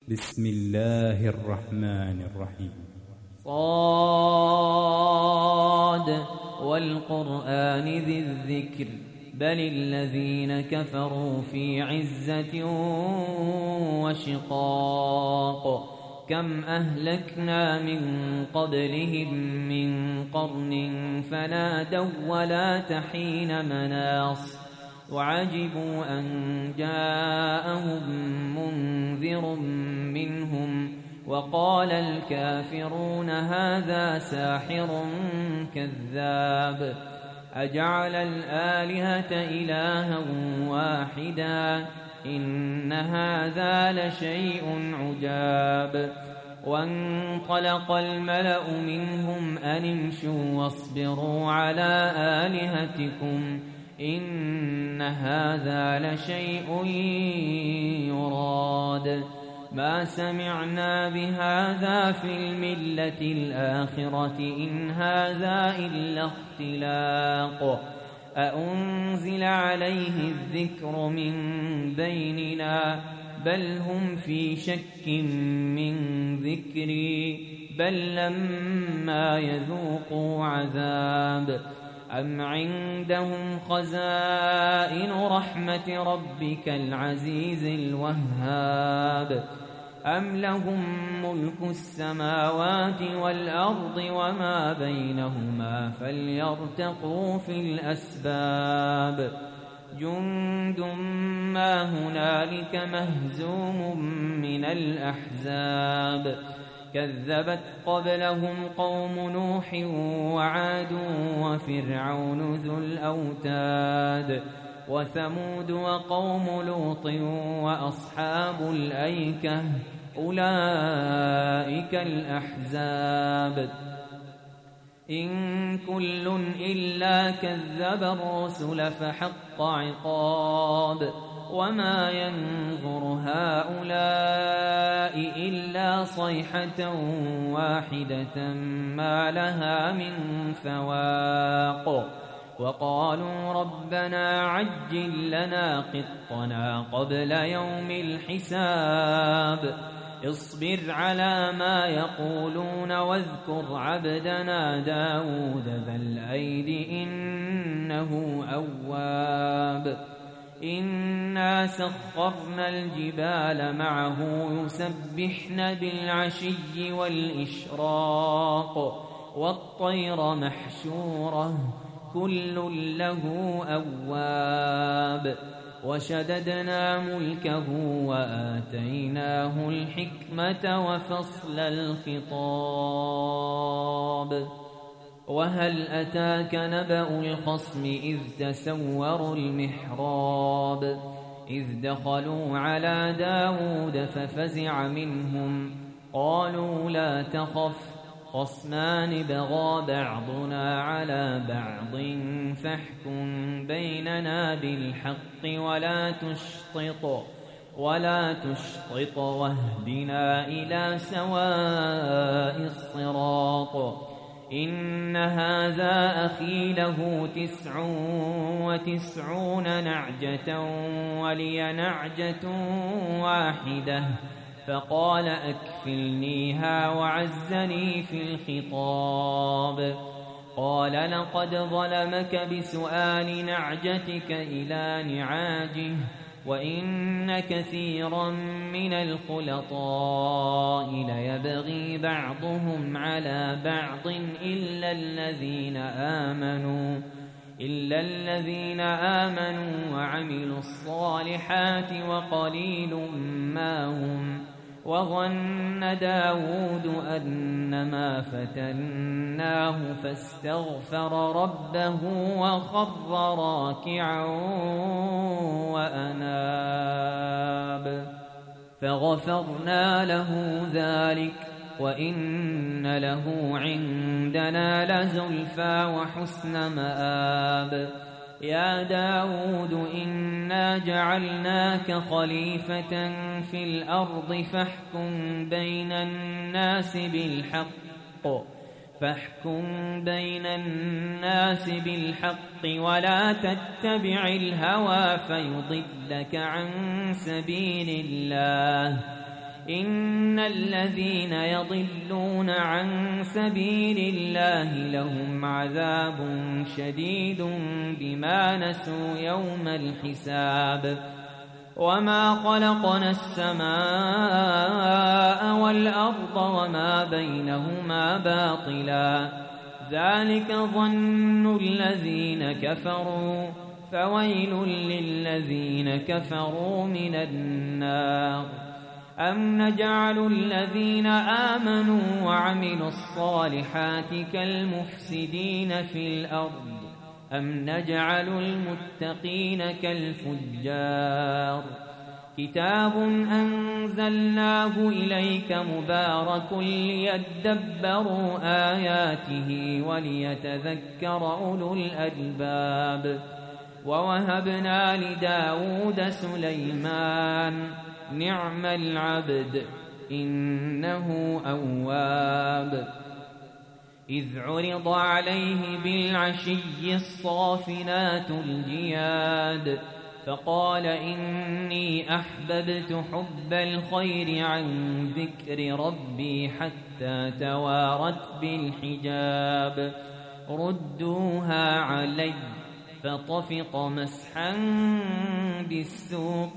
بسم الله الرحمن الرحيم. صاد والقرآن ذي الذكر بل الذين كفروا في عزة وشقاق كم أهلكنا من قبلهم من قرن فنادوا ولا تحين مناص وعجبوا أن جاءهم منذر منهم وقال الكافرون هذا ساحر كذاب أجعل الآلهة إلها واحدا إن هذا لشيء عجاب وانطلق الملأ منهم أن امشوا واصبروا على آلهتكم إن هذا لشيء يراد ما سمعنا بهذا في الملة الآخرة إن هذا إلا اختلاق أأنزل عليه الذكر من بيننا بل هم في شك من ذكري بل لما يذوقوا عذاب أم عندهم خزائن رحمة ربك العزيز الوهاب أم لهم ملك السماوات والأرض وما بينهما فليرتقوا في الأسباب جند ما هنالك مهزوم من الأحزاب كذبت قبلهم قوم نوح وعاد وفرعون ذو الأوتاد وثمود وقوم لوط وأصحاب الأيكة أولئك الأحزاب إن كل إلا كذب الرسل فحق عقاب وما ينظر هؤلاء إلا صيحة واحدة ما لها من فواق وقالوا ربنا عجل لنا قطنا قبل يوم الحساب اصبر على ما يقولون واذكر عبدنا داود ذا الأيد إنه أواب إنا سخرنا الجبال معه يسبحن بالعشي والإشراق والطير محشورة كل له أواب وشددنا ملكه وآتيناه الحكمة وفصل الخطاب وهل أتاك نبأ الخصم إذ تسوروا المحراب إذ دخلوا على داود ففزع منهم قالوا لا تخف خصمان بغى بعضنا على بعض فاحكم بيننا بالحق ولا تشطط واهدنا إلى سواء الصراط إن هذا أخي له 99 نعجة ولي نعجة واحدة فقال أكفلنيها وعزني في الخطاب قال لقد ظلمك بسؤال نعجتك إلى نعاجه وإن كثيرا من الخلطاء ليبغي بعضهم على بعض إلا الذين آمنوا وعملوا الصالحات وقليل ما هم وظن داود أنما فتناه فاستغفر ربه وخر راكعا وأناب فغفرنا له ذلك وإن له عندنا لزلفى وحسن مآب يا داود إنا جعلناك خليفة في الأرض فاحكم بين الناس بالحق ولا تتبع الهوى فيضلك عن سبيل الله إن الذين يضلون عن سبيل الله لهم عذاب شديد بما نسوا يوم الحساب وما خلقنا السماء والأرض وما بينهما باطلا ذلك ظن الذين كفروا فويل للذين كفروا من النار أم نجعل الذين آمنوا وعملوا الصالحات كالمفسدين في الأرض أم نجعل المتقين كالفجار كتاب أنزلناه إليك مبارك ليدبروا آياته وليتذكر أولو الألباب ووهبنا لداود سليمان نعم العبد إنه أواب إذ عرض عليه بالعشي الصافنات الجياد فقال إني أحببت حب الخير عن ذكر ربي حتى توارت بالحجاب ردوها علي فطفق مسحا بالسوق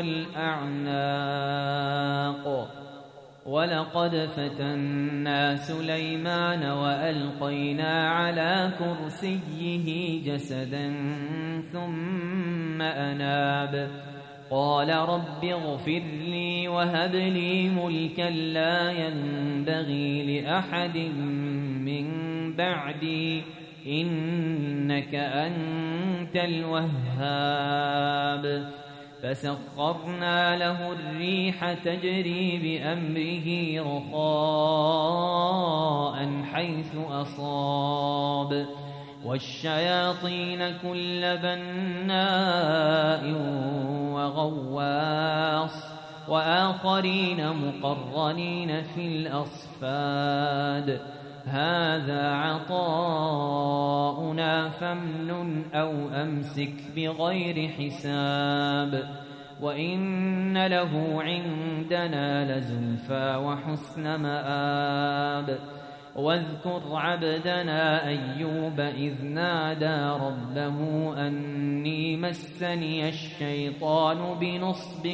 والأعناق ولقد فتنا سليمان وألقينا على كرسيه جسدا ثم أناب قال رب اغفر لي وهب لي ملكا لا ينبغي لأحد من بعدي إنك أنت الوهاب فسخرنا له الريح تجري بأمره رخاء حيث أصاب والشياطين كل بناء وغواص وآخرين مقرنين في الأصفاد هذا عطاؤنا فامنن أو أمسك بغير حساب وإن له عندنا لزلفى وحسن مآب واذكر عبدنا أيوب إذ نادى ربه أني مسني الشيطان بنصب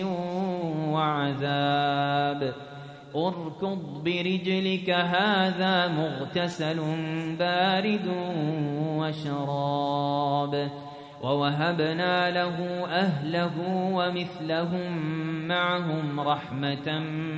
وعذاب اركض برجلك هذا مغتسل بارد وشراب ووهبنا له أهله ومثلهم معهم رحمة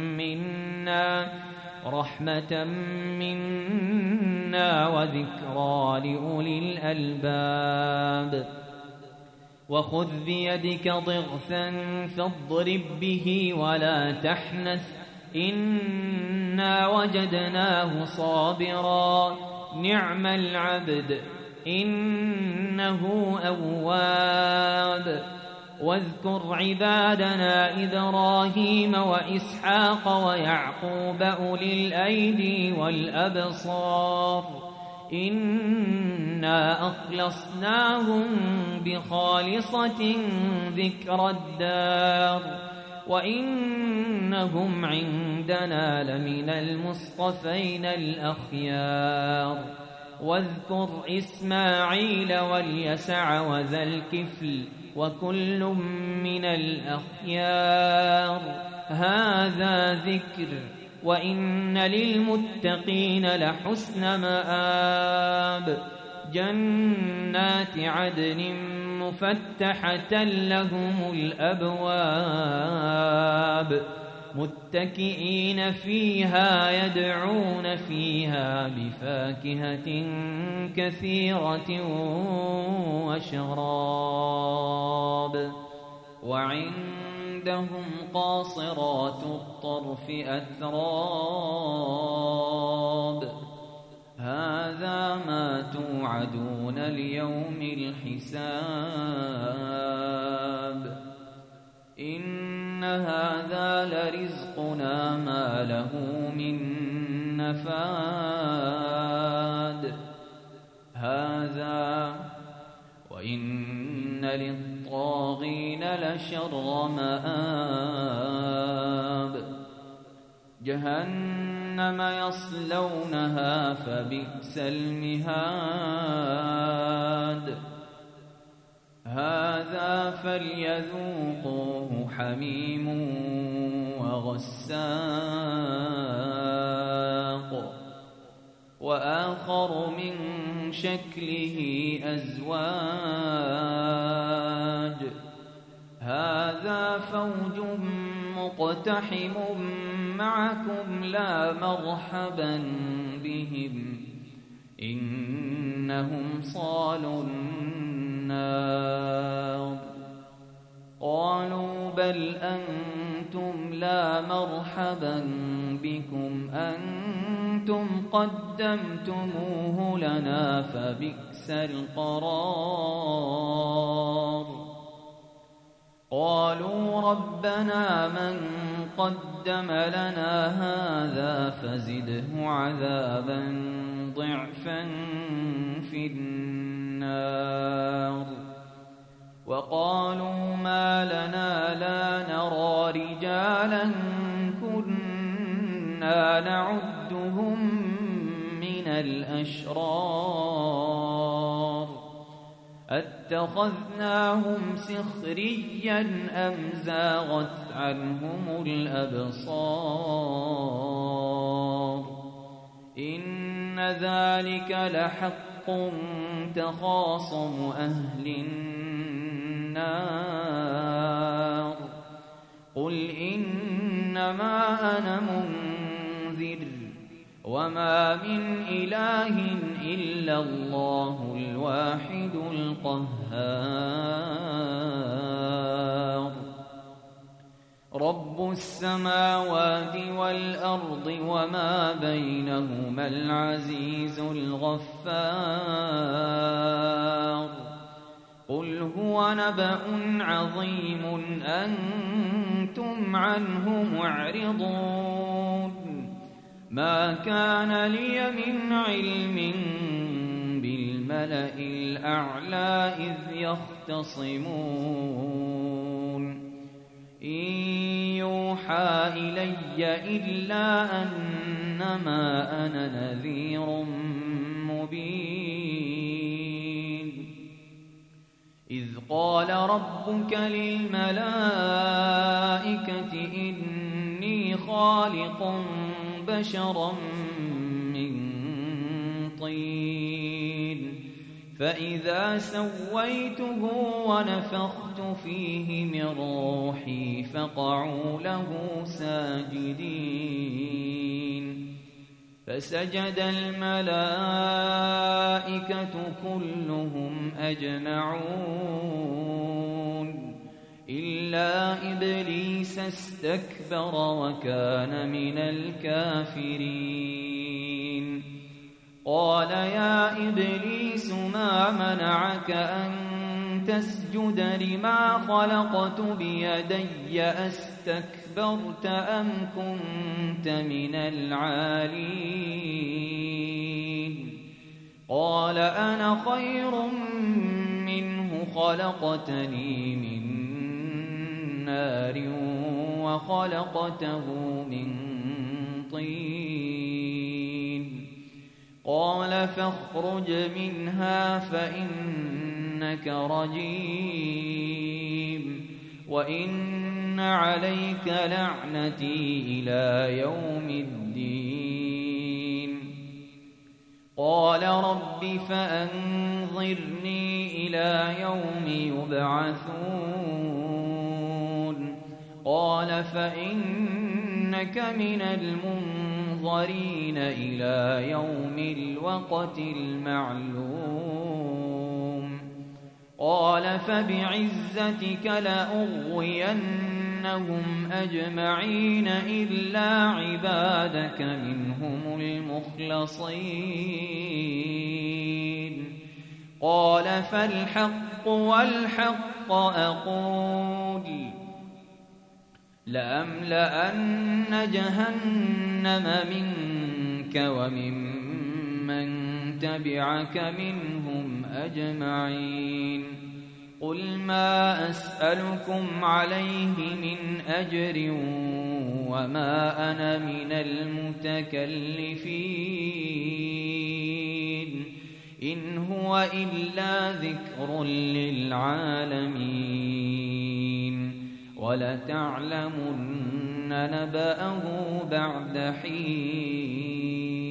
منا وذكرى لأولي الألباب وخذ بيدك ضغثا فاضرب به ولا تحنث إنا وجدناه صابرا نعم العبد إنه أواب واذكر عبادنا إبراهيم وإسحاق ويعقوب أولي الأيدي والأبصار إنا أخلصناهم بخالصة ذكر الدار وإنهم عندنا لمن المصطفين الأخيار واذكر إسماعيل واليسع وذا الكفل وكل من الأخيار هذا ذكر وإن للمتقين لحسن مآب جنات عدن مفتحة لهم الأبواب متكئين فيها يدعون فيها بفاكهة كثيرة وشراب وعندهم قاصرات الطرف أتراب هذا ما توعدون ليوم الحساب إن هذا لرزقنا ما له من نفاد هذا وإن للطاغين لشر مآب جهنم يصلونها فبئس المهاد هذا فليذوقوه حميم وغساق وآخر من شكله أزواج هذا فوج مقتحم معكم لا مرحبا بهم إنهم صالوا النار قالوا بل أنتم لا مرحبا بكم أنتم قدمتموه لنا فبئس القرار قالوا ربنا من قدم لنا هذا فزده عذابا ضعفا في النار وقالوا ما لنا لا نرى رجالا كنا نعدهم من الأشرار أتخذناهم سخريا أم زاغت عنهم الأبصار إن ذلك لحق تخاصم أهل النار قل إنما أنا منذر وما من إله إلا الله الواحد القهار رب السماوات والأرض وما بينهما العزيز الغفار قل هو نبأ عظيم أنتم عنه معرضون ما كان لي من علم بالملأ الأعلى إذ يختصمون إن يوحى إلي إلا أنما أنا نذير مبين إذ قال ربك للملائكة إني خالق بشرا من طين فإذا سويته ونفخت فيه من روحي فقعوا له ساجدين فسجد الملائكة كلهم أجمعون إلا إبليس استكبر وكان من الكافرين قال يا إبليس ما منعك أن تسجد لما خلقت بيدي أستكبرت أم كنت من العالين قال أنا خير منه خلقتني من نار وخلقته من طين قال فاخرج منها فإنك رجيم وإن عليك لعنتي إلى يوم الدين قال رب فأنظرني إلى يوم يبعثون قال فإنك من المنظرين إلى يوم الوقت المعلوم قال فبعزتك لأغوينهم أجمعين إلا عبادك منهم المخلصين قال فالحق والحق أقول لأملأن جهنم منك وممن تبعك منهم أجمعين قل ما أسألكم عليه من أجر وما أنا من المتكلفين إن هو إلا ذكر للعالمين ولتعلمن نبأه بعد حين